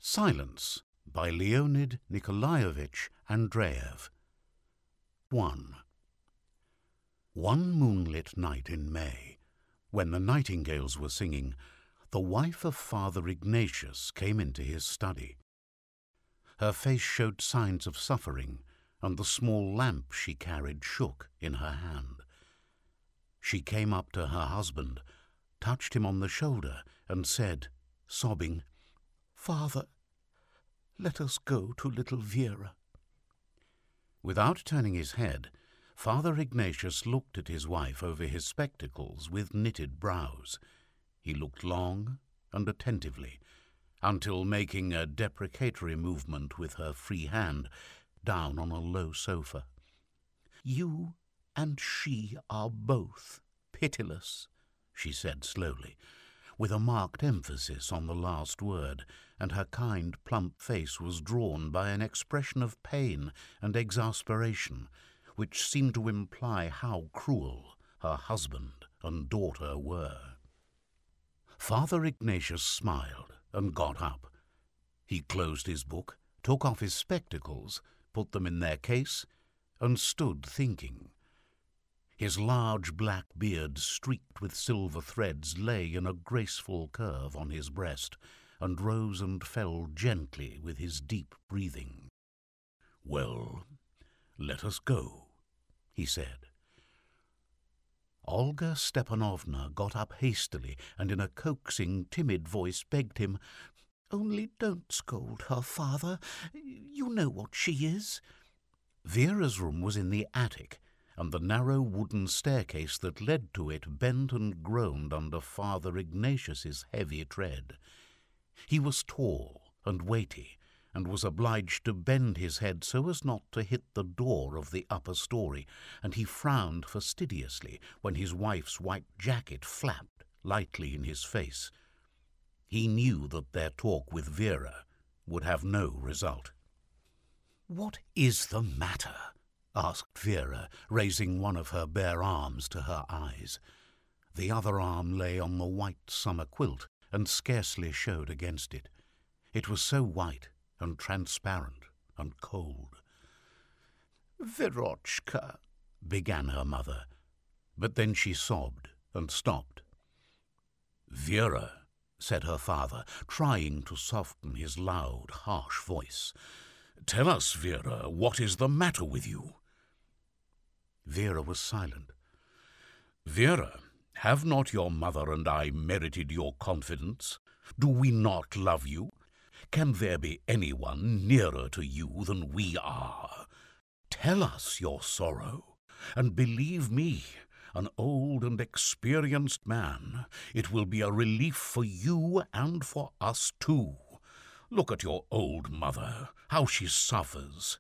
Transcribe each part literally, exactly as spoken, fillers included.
Silence by Leonid Nikolaevich Andreev. one. One moonlit night in May, when the nightingales were singing, the wife of Father Ignatius came into his study. Her face showed signs of suffering, and the small lamp she carried shook in her hand. She came up to her husband, touched him on the shoulder, and said, sobbing, "Father, let us go to little Vera." Without turning his head, Father Ignatius looked at his wife over his spectacles with knitted brows. He looked long and attentively, until making a deprecatory movement with her free hand down on a low sofa. "You and she are both pitiless," she said slowly, with a marked emphasis on the last word, and her kind, plump face was drawn by an expression of pain and exasperation, which seemed to imply how cruel her husband and daughter were. Father Ignatius smiled and got up. He closed his book, took off his spectacles, put them in their case, and stood thinking. His large black beard, streaked with silver threads, lay in a graceful curve on his breast, and rose and fell gently with his deep breathing. "Well, let us go," he said. Olga Stepanovna got up hastily and in a coaxing, timid voice begged him, "Only don't scold her, Father. You know what she is." Vera's room was in the attic, and the narrow wooden staircase that led to it bent and groaned under Father Ignatius's heavy tread. He was tall and weighty, and was obliged to bend his head so as not to hit the door of the upper story, and he frowned fastidiously when his wife's white jacket flapped lightly in his face. He knew that their talk with Vera would have no result. "What is the matter?" asked Vera, raising one of her bare arms to her eyes. The other arm lay on the white summer quilt and scarcely showed against it. It was so white and transparent and cold. "Verochka," began her mother, but then she sobbed and stopped. "Vera," said her father, trying to soften his loud, harsh voice, "tell us, Vera, what is the matter with you?" Vera was silent. "Vera, have not your mother and I merited your confidence? Do we not love you? Can there be anyone nearer to you than we are? Tell us your sorrow, and believe me, an old and experienced man, it will be a relief for you and for us too. Look at your old mother, how she suffers."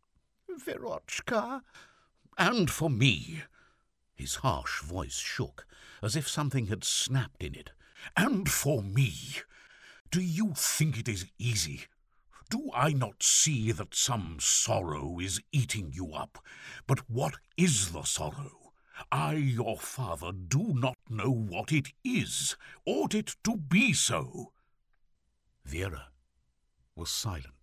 "Verochka." "And for me." His harsh voice shook, as if something had snapped in it. "And for me. Do you think it is easy? Do I not see that some sorrow is eating you up? But what is the sorrow? I, your father, do not know what it is. Ought it to be so?" Vera was silent.